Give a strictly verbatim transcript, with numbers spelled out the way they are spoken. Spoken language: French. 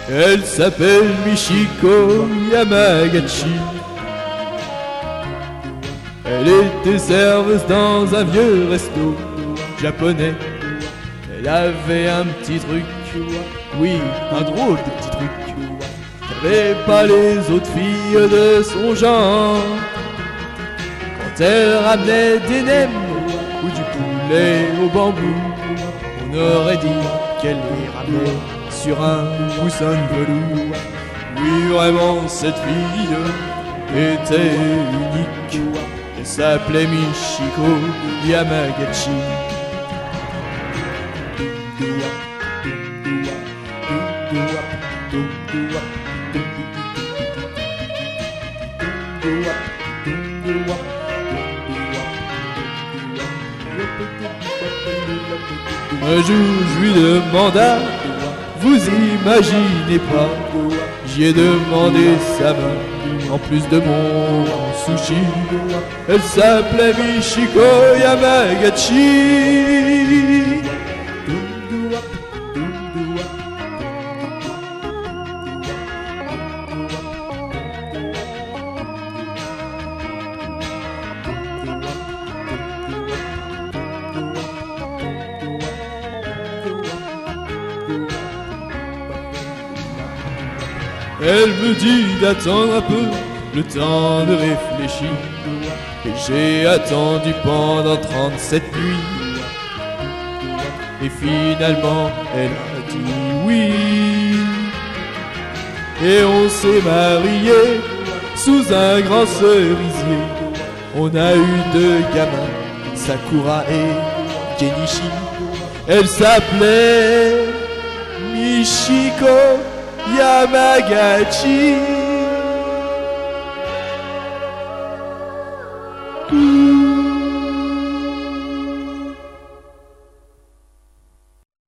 Elle s'appelle Michiko Yamagachi. Elle était serveuse dans un vieux resto japonais. Elle avait un petit truc, oui, un drôle de petit truc, qu'avaient pas les autres filles de son genre. Quand elle ramenait des nems ou du poulet au bambou, on aurait dit qu'elle les ramenait sur un coussin de velours. Oui, vraiment, cette fille était unique. Elle s'appelait Michiko Yamagachi. Un jour je lui demanda, vous imaginez pas, j'y ai demandé sa main, en plus de mon sushi. Elle s'appelait Michiko Yamagachi. Elle me dit d'attendre un peu, le temps de réfléchir. Et j'ai attendu pendant trente-sept nuits. Et finalement, elle a dit oui. Et on s'est mariés sous un grand cerisier. On a eu deux gamins, Sakura et Kenichi. Elle s'appelait Michiko Yamagachi.